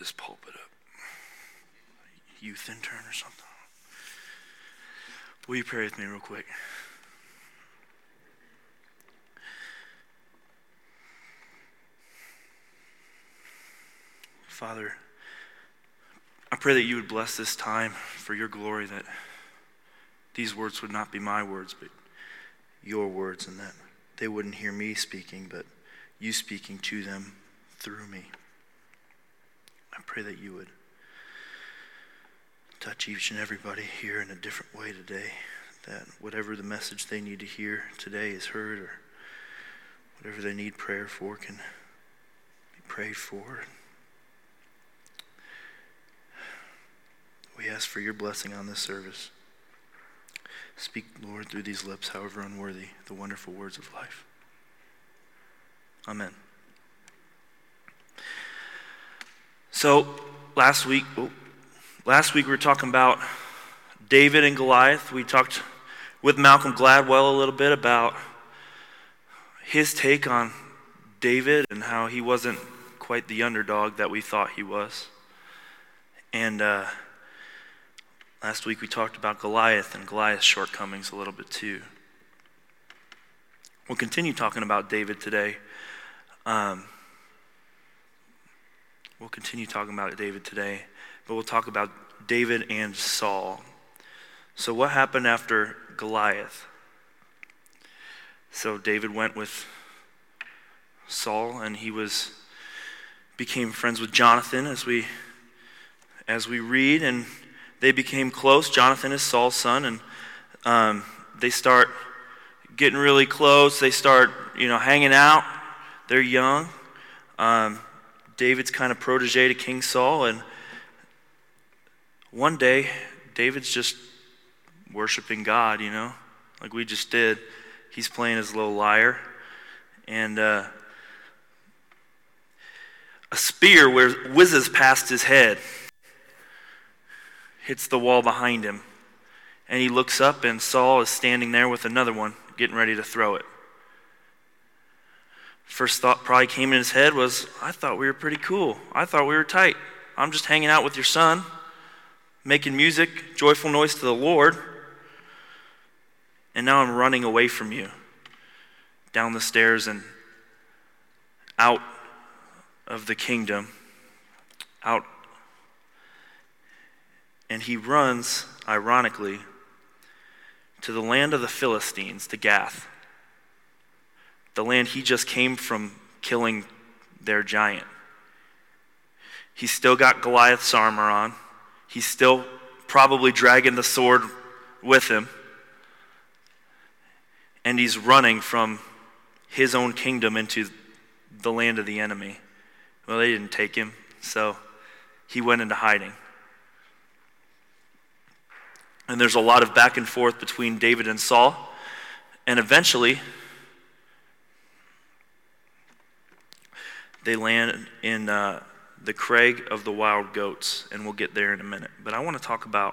this pulpit up. Youth intern or something. Will you pray with me real quick? Father, I pray that you would bless this time for your glory, that these words would not be my words, but your words, and that they wouldn't hear me speaking, but you speaking to them through me. I pray that you would touch each and everybody here in a different way today, that whatever the message they need to hear today is heard, or whatever they need prayer for can be prayed for. We ask for your blessing on this service. Speak, Lord, through these lips, however unworthy, the wonderful words of life. Amen. So, last week we were talking about David and Goliath. We talked with Malcolm Gladwell a little bit about his take on David and how he wasn't quite the underdog that we thought he was. And last week we talked about Goliath and Goliath's shortcomings a little bit too. We'll continue talking about David today. But we'll talk about David and Saul. So what happened after Goliath? So David went with Saul, and he became friends with Jonathan, as we read, and they became close. Jonathan is Saul's son, and they start getting really close. They start, hanging out. They're young. David's kind of protege to King Saul, and one day, David's just worshiping God, like we just did. He's playing his little lyre, and a spear whizzes past his head, hits the wall behind him, and he looks up, and Saul is standing there with another one, getting ready to throw it. First thought probably came in his head was, I thought we were pretty cool. I thought we were tight. I'm just hanging out with your son, making music, joyful noise to the Lord, and now I'm running away from you, down the stairs and out of the kingdom, out. And he runs, ironically, to the land of the Philistines, to Gath, the land he just came from killing their giant. He's still got Goliath's armor on. He's still probably dragging the sword with him. And he's running from his own kingdom into the land of the enemy. Well, they didn't take him, so he went into hiding. And there's a lot of back and forth between David and Saul. And eventually, they land in the Crag of the Wild Goats, and we'll get there in a minute. But I want to talk about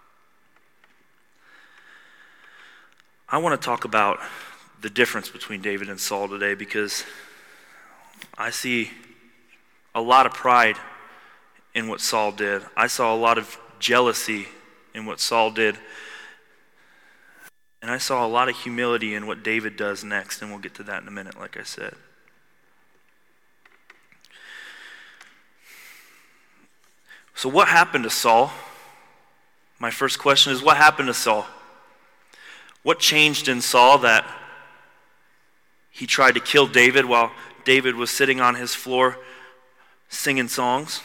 the difference between David and Saul today, because I see a lot of pride in what Saul did. I saw a lot of jealousy in what Saul did. And I saw a lot of humility in what David does next, and we'll get to that in a minute, like I said. So what happened to Saul? My first question is, what happened to Saul? What changed in Saul that he tried to kill David while David was sitting on his floor singing songs?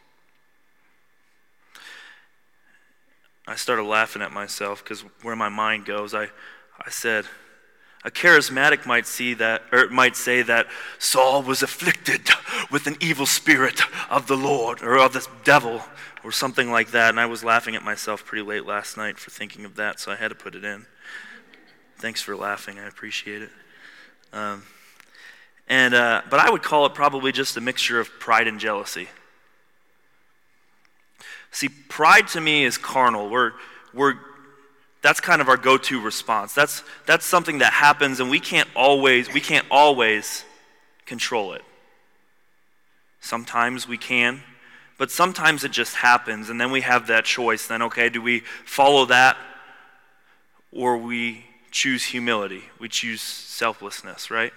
I started laughing at myself because where my mind goes, I said, a charismatic might say that Saul was afflicted with an evil spirit of the Lord or of the devil or something like that. And I was laughing at myself pretty late last night for thinking of that, so I had to put it in. Thanks for laughing. I appreciate it. But I would call it probably just a mixture of pride and jealousy. See, pride to me is carnal. That's kind of our go-to response. That's something that happens, and we can't always control it. Sometimes we can, But sometimes it just happens, and then we have that choice. Then, okay, do we follow that, or we choose humility? We choose selflessness, right?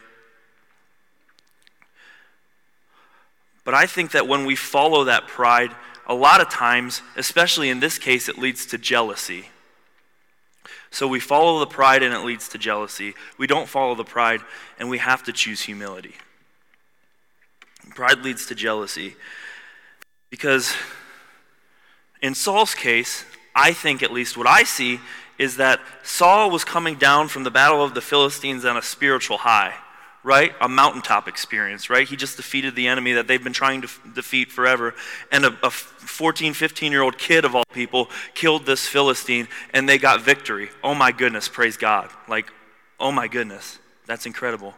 But I think that when we follow that pride, a lot of times, especially in this case, it leads to jealousy. So we follow the pride and it leads to jealousy. We don't follow the pride and we have to choose humility. Pride leads to jealousy. Because in Saul's case, I think at least what I see is that Saul was coming down from the battle of the Philistines on a spiritual high, right? A mountaintop experience, right? He just defeated the enemy that they've been trying to defeat forever. And a 14, 15-year-old kid of all people killed this Philistine and they got victory. Oh my goodness, praise God. Like, oh my goodness, that's incredible.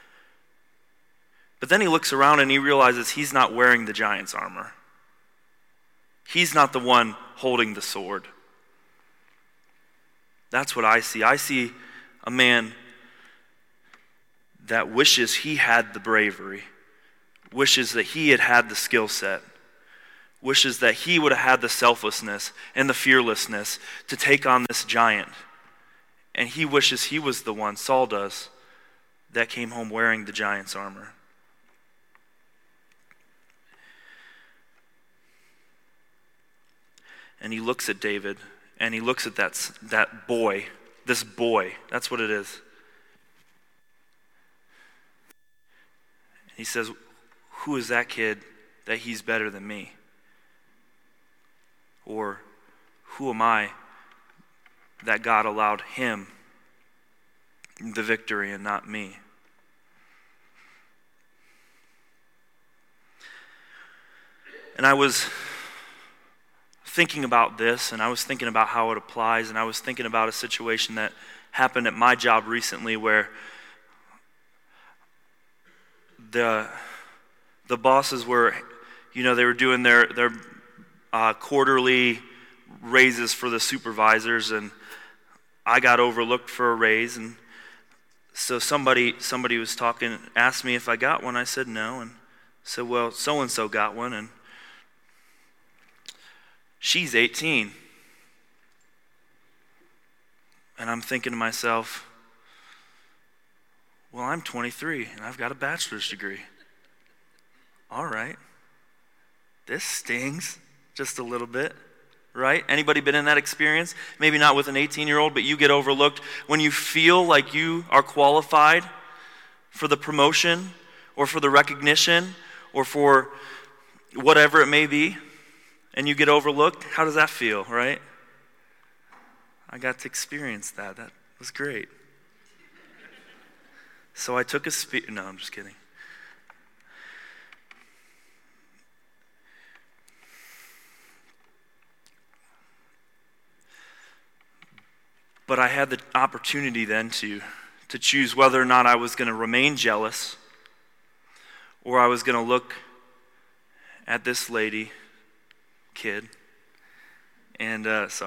But then he looks around and he realizes he's not wearing the giant's armor. He's not the one holding the sword. That's what I see. I see a man that wishes he had the bravery, wishes that he had the skill set, wishes that he would have had the selflessness and the fearlessness to take on this giant. And he wishes he was the one, Saul does, that came home wearing the giant's armor. And he looks at David, and he looks at that boy, this boy, that's what it is. He says, who is that kid that he's better than me? Or who am I that God allowed him the victory and not me? And I was thinking about this, and I was thinking about how it applies, and I was thinking about a situation that happened at my job recently where the bosses were, they were doing their quarterly raises for the supervisors, and I got overlooked for a raise, and so somebody was talking, asked me if I got one. I said no, and said, well, so-and-so got one, and she's 18. And I'm thinking to myself, well, I'm 23 and I've got a bachelor's degree. All right. This stings just a little bit, right? Anybody been in that experience? Maybe not with an 18-year-old, but you get overlooked when you feel like you are qualified for the promotion or for the recognition or for whatever it may be, and you get overlooked. How does that feel, right? I got to experience that. That was great. So I took a no, I'm just kidding. But I had the opportunity then to choose whether or not I was going to remain jealous or I was going to look at this kid, and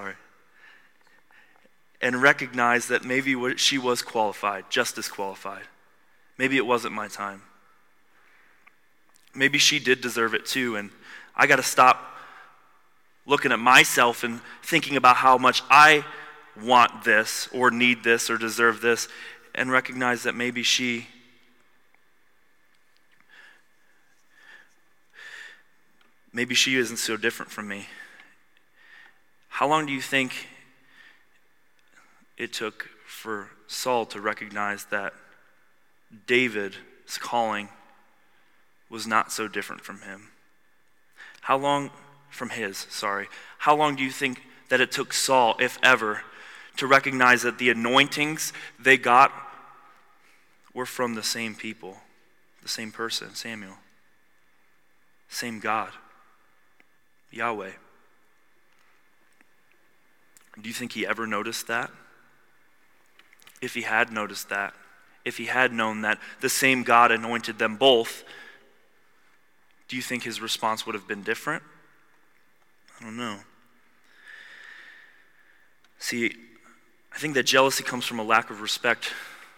and recognize that maybe she was qualified, just as qualified. Maybe it wasn't my time. Maybe she did deserve it too, and I got to stop looking at myself and thinking about how much I want this or need this or deserve this, and recognize that maybe she isn't so different from me. How long do you think it took for Saul to recognize that David's calling was not so different from him? How long do you think that it took Saul, if ever, to recognize that the anointings they got were from the same people, the same person, Samuel, same God, Yahweh? Do you think he ever noticed that? If he had noticed that, if he had known that the same God anointed them both, do you think his response would have been different? I don't know. See, I think that jealousy comes from a lack of respect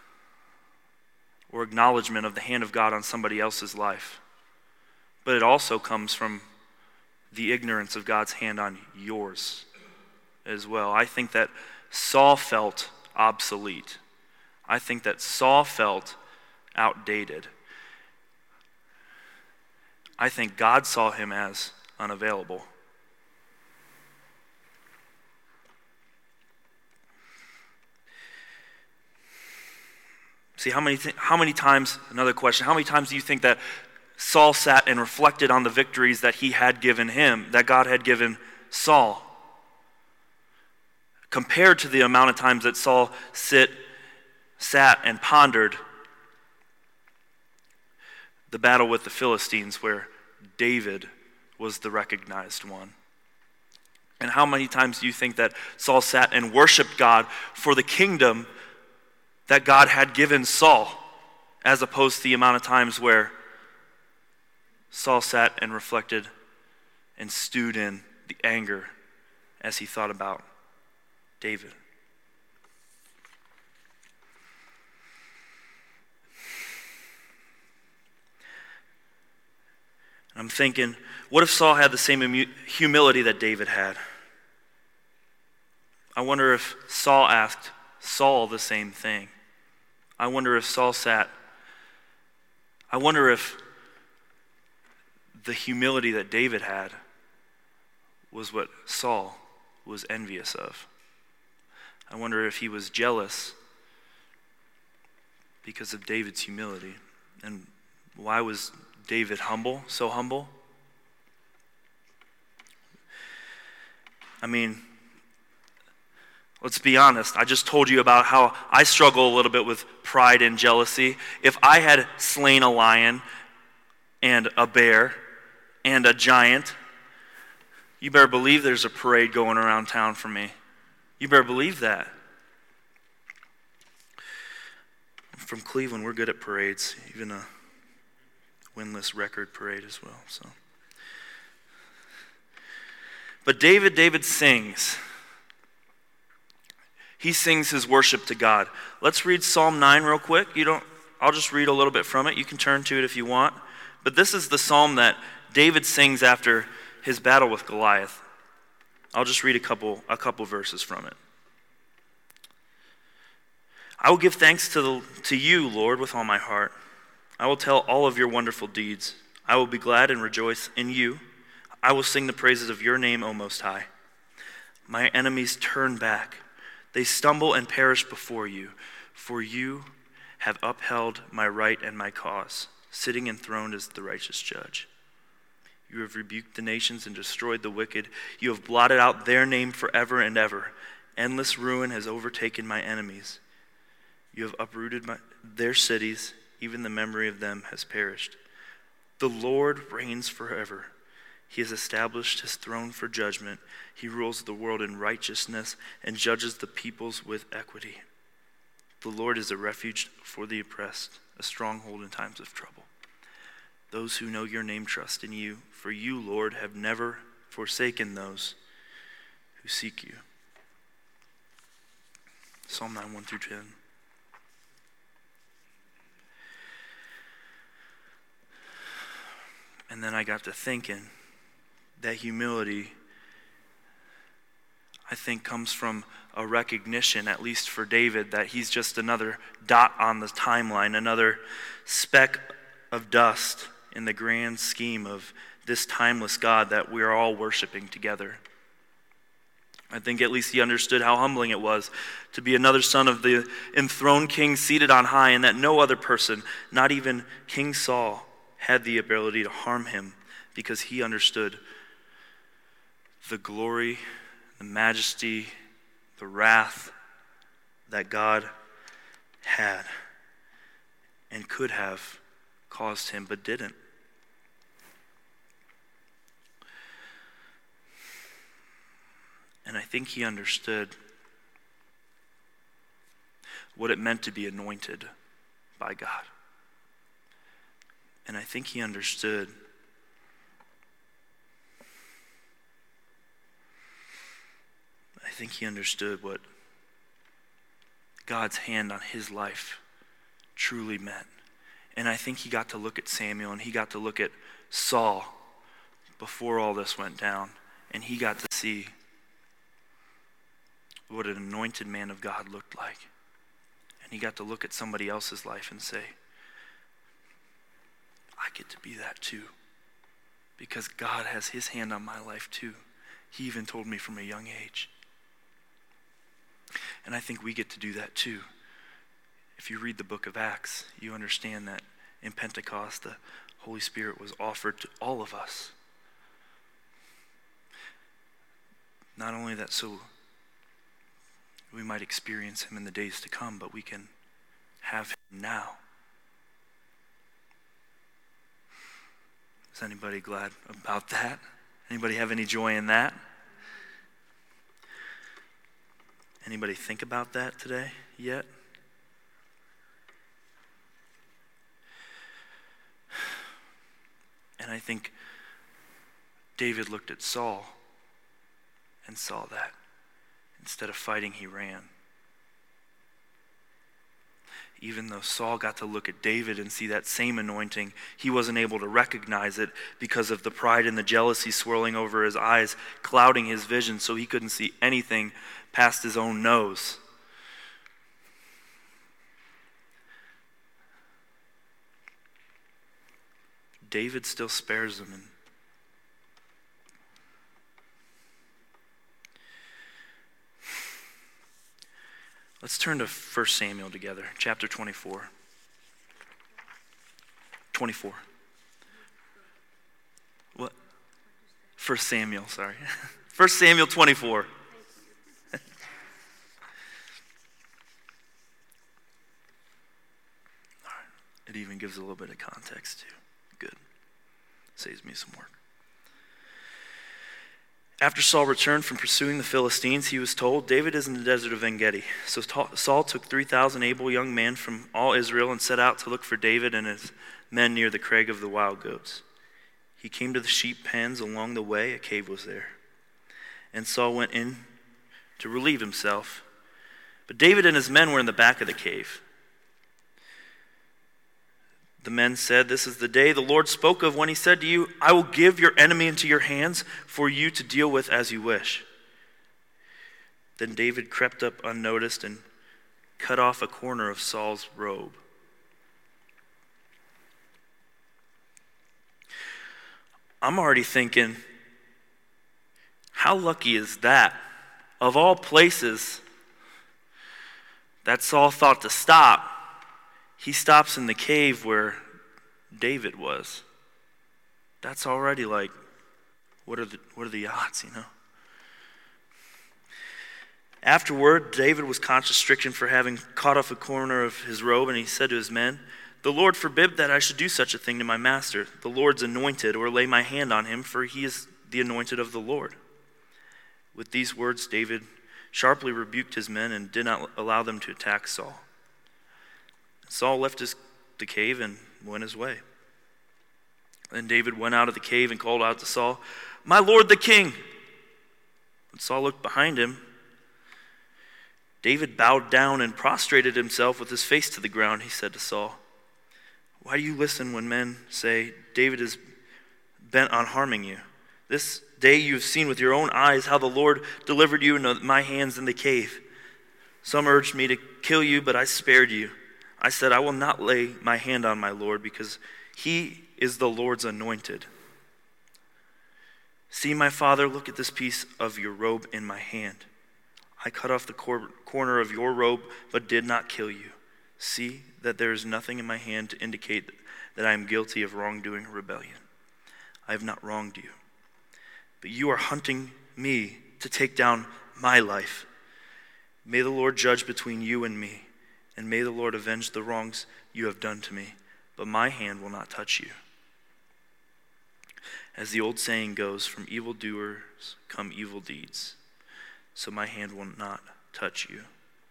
or acknowledgement of the hand of God on somebody else's life. But it also comes from the ignorance of God's hand on yours as well. I think that Saul felt obsolete. I think that Saul felt outdated. I think God saw him as unavailable. See, how many times, another question, how many times do you think that Saul sat and reflected on the victories that he had given him, that God had given Saul, compared to the amount of times that Saul sat and pondered the battle with the Philistines where David was the recognized one? And how many times do you think that Saul sat and worshiped God for the kingdom that God had given Saul, as opposed to the amount of times where Saul sat and reflected and stewed in the anger as he thought about David? I'm thinking, what if Saul had the same humility that David had? I wonder if Saul asked Saul the same thing. I wonder if Saul sat. I wonder if the humility that David had was what Saul was envious of. I wonder if he was jealous because of David's humility. And why was David so humble? I mean, let's be honest. I just told you about how I struggle a little bit with pride and jealousy. If I had slain a lion and a bear and a giant, you better believe there's a parade going around town for me. You better believe that. From Cleveland, we're good at parades, even a winless record parade as well. So, but David sings. He sings his worship to God. Let's read Psalm 9 real quick. I'll just read a little bit from it. You can turn to it if you want. But this is the psalm that David sings after his battle with Goliath. I'll just read a couple verses from it. I will give thanks to you, Lord, with all my heart. I will tell all of your wonderful deeds. I will be glad and rejoice in you. I will sing the praises of your name, O Most High. My enemies turn back. They stumble and perish before you, for you have upheld my right and my cause, sitting enthroned as the righteous judge. You have rebuked the nations and destroyed the wicked. You have blotted out their name forever and ever. Endless ruin has overtaken my enemies. You have uprooted their cities. Even the memory of them has perished. The Lord reigns forever. He has established his throne for judgment. He rules the world in righteousness and judges the peoples with equity. The Lord is a refuge for the oppressed, a stronghold in times of trouble. Those who know your name trust in you, for you, Lord, have never forsaken those who seek you. Psalm 9, 1 through 10. And then I got to thinking that humility, I think, comes from a recognition, at least for David, that he's just another dot on the timeline, another speck of dust in the grand scheme of this timeless God that we're all worshiping together. I think at least he understood how humbling it was to be another son of the enthroned king seated on high, and that no other person, not even King Saul, had the ability to harm him because he understood the glory, the majesty, the wrath that God had and could have caused him, but didn't. And I think he understood what it meant to be anointed by God. And I think he understood what God's hand on his life truly meant. And I think he got to look at Samuel and he got to look at Saul before all this went down, and he got to see what an anointed man of God looked like. And he got to look at somebody else's life and say, I get to be that too. Because God has his hand on my life too. He even told me from a young age. And I think we get to do that too. If you read the book of Acts, you understand that in Pentecost, the Holy Spirit was offered to all of us. Not only that, so we might experience him in the days to come, but we can have him now. Is anybody glad about that? Anybody have any joy in that? Anybody think about that today yet? And I think David looked at Saul and saw that. Instead of fighting, he ran. Even though Saul got to look at David and see that same anointing, he wasn't able to recognize it because of the pride and the jealousy swirling over his eyes, clouding his vision so he couldn't see anything past his own nose. David still spares him. Let's turn to 1 Samuel together, chapter 24. 24. What? 1 Samuel, sorry. 1 Samuel 24. It even gives a little bit of context too. Good. Saves me some work. After Saul returned from pursuing the Philistines, he was told, David is in the desert of En-Gedi. So Saul took 3,000 able young men from all Israel and set out to look for David and his men near the crag of the wild goats. He came to the sheep pens. Along the way, a cave was there. And Saul went in to relieve himself. But David and his men were in the back of the cave. The men said, this is the day the Lord spoke of when he said to you, I will give your enemy into your hands for you to deal with as you wish. Then David crept up unnoticed and cut off a corner of Saul's robe. I'm already thinking, how lucky is that? Of all places that Saul thought to stop, he stops in the cave where David was. That's already like, what are the odds, you know? Afterward, David was conscience stricken for having cut off a corner of his robe, and he said to his men, the Lord forbid that I should do such a thing to my master, the Lord's anointed, or lay my hand on him, for he is the anointed of the Lord. With these words, David sharply rebuked his men and did not allow them to attack Saul. Saul left the cave and went his way. Then David went out of the cave and called out to Saul, my lord the king. When Saul looked behind him, David bowed down and prostrated himself with his face to the ground. He said to Saul, why do you listen when men say, David is bent on harming you? This day you have seen with your own eyes how the Lord delivered you into my hands in the cave. Some urged me to kill you, but I spared you. I said, I will not lay my hand on my Lord, because he is the Lord's anointed. See, my father, look at this piece of your robe in my hand. I cut off the corner of your robe, but did not kill you. See that there is nothing in my hand to indicate that I am guilty of wrongdoing or rebellion. I have not wronged you. But you are hunting me to take down my life. May the Lord judge between you and me. And may the Lord avenge the wrongs you have done to me, but my hand will not touch you. As the old saying goes, from evildoers come evil deeds, so my hand will not touch you.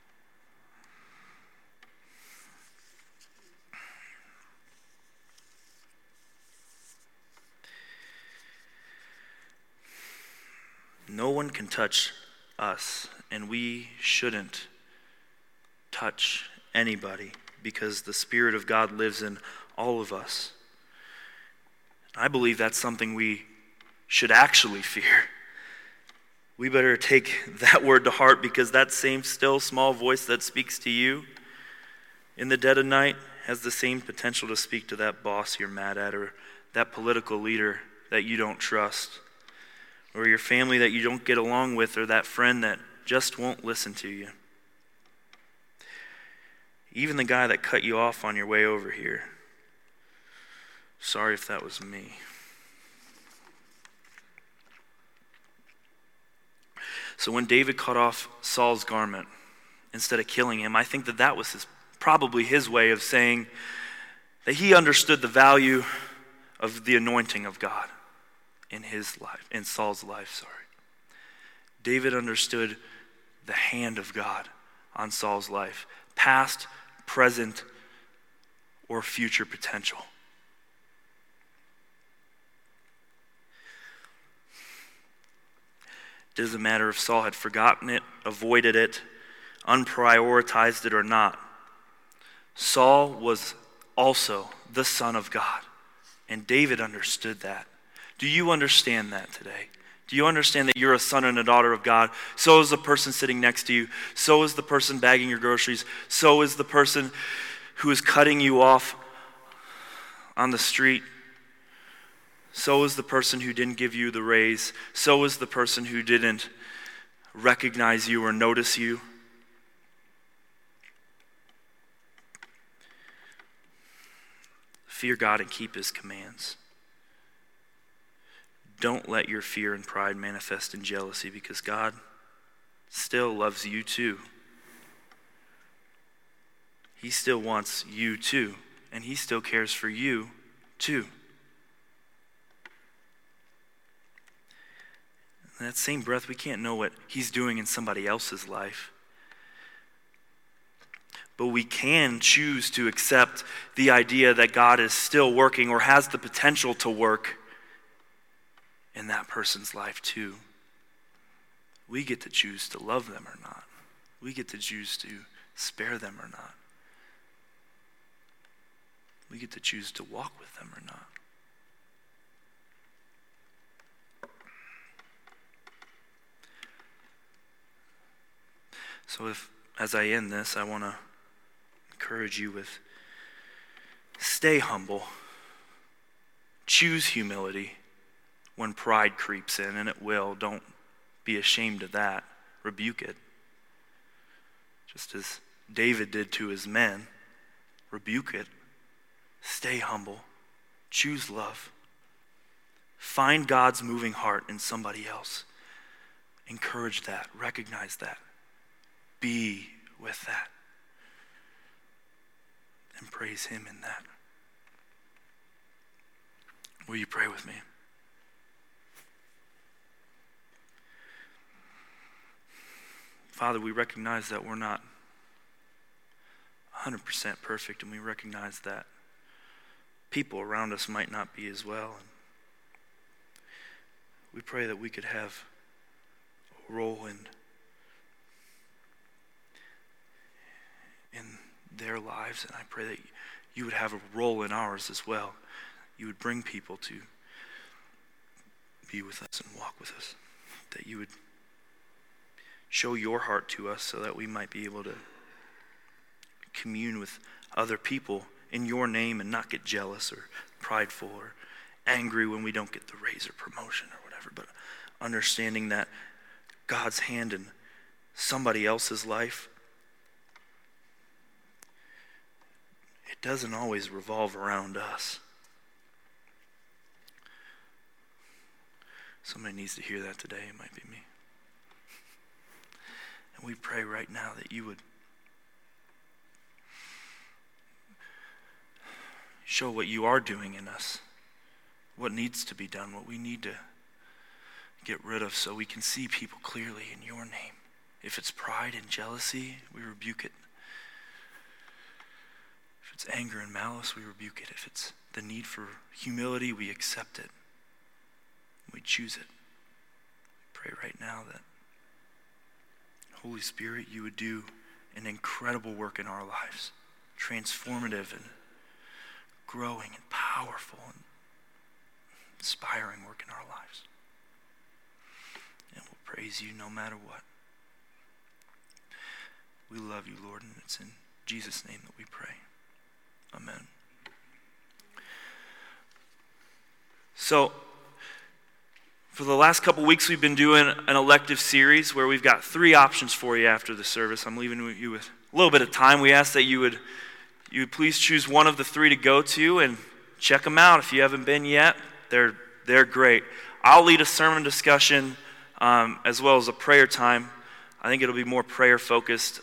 No one can touch us, and we shouldn't touch anybody, because the Spirit of God lives in all of us. I believe that's something we should actually fear. We better take that word to heart, because that same still small voice that speaks to you in the dead of night has the same potential to speak to that boss you're mad at, or that political leader that you don't trust, or your family that you don't get along with, or that friend that just won't listen to you. Even the guy that cut you off on your way over here. Sorry if that was me. So when David cut off Saul's garment instead of killing him, I think that was probably his way of saying that he understood the value of the anointing of God in his life, in Saul's life. David understood the hand of God on Saul's life, past, present, or future potential. It doesn't matter if Saul had forgotten it, avoided it, unprioritized it, or not. Saul was also the Son of God, and David understood that. Do you understand that today? Do you understand that you're a son and a daughter of God? So is the person sitting next to you. So is the person bagging your groceries. So is the person who is cutting you off on the street. So is the person who didn't give you the raise. So is the person who didn't recognize you or notice you. Fear God and keep his commands. Don't let your fear and pride manifest in jealousy, because God still loves you too. He still wants you too, and he still cares for you too. In that same breath, we can't know what he's doing in somebody else's life. But we can choose to accept the idea that God is still working, or has the potential to work in that person's life too. We get to choose to love them or not. We get to choose to spare them or not. We get to choose to walk with them or not. So as I end this, I want to encourage you with, stay humble. Choose humility when pride creeps in, and it will. Don't be ashamed of that. Rebuke it. Just as David did to his men. Rebuke it. Stay humble. Choose love. Find God's moving heart in somebody else. Encourage that. Recognize that. Be with that. And praise him in that. Will you pray with me? Father, we recognize that we're not 100% perfect, and we recognize that people around us might not be as well. And we pray that we could have a role in their lives, and I pray that you would have a role in ours as well. You would bring people to be with us and walk with us, that you would show your heart to us so that we might be able to commune with other people in your name and not get jealous or prideful or angry when we don't get the raise or promotion or whatever, but understanding that God's hand in somebody else's life, it doesn't always revolve around us. Somebody needs to hear that today. It might be me. And we pray right now that you would show what you are doing in us, what needs to be done, what we need to get rid of so we can see people clearly in your name. If it's pride and jealousy, we rebuke it. If it's anger and malice, we rebuke it. If it's the need for humility, we accept it. We choose it. We pray right now that, Holy Spirit, you would do an incredible work in our lives, transformative and growing and powerful and inspiring work in our lives. and we'll praise you no matter what. We love you, Lord, and it's in Jesus' name that we pray. Amen. So, for the last couple weeks, we've been doing an elective series where we've got 3 options for you after the service. I'm leaving you with a little bit of time. We ask that you would please choose one of the 3 to go to and check them out if you haven't been yet. They're great. I'll lead a sermon discussion as well as a prayer time. I think it'll be more prayer focused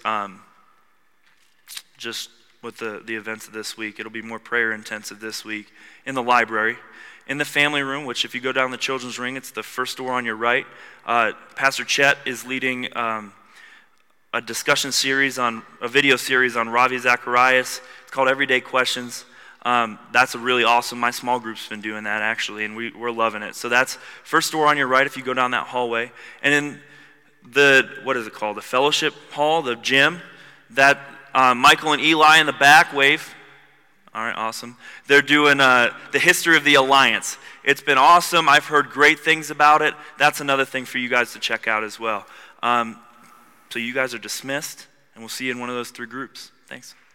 just with the events of this week. It'll be more prayer intensive this week in the library. In the family room, which if you go down the children's ring, it's the first door on your right. Pastor Chet is leading a discussion series a video series on Ravi Zacharias. It's called Everyday Questions. That's a really awesome. My small group's been doing that actually, and we're loving it. So that's first door on your right if you go down that hallway. And in the fellowship hall, the gym, that Michael and Eli in the back wave. All right, awesome. They're doing the history of the Alliance. It's been awesome. I've heard great things about it. That's another thing for you guys to check out as well. So you guys are dismissed, and we'll see you in one of those 3 groups. Thanks.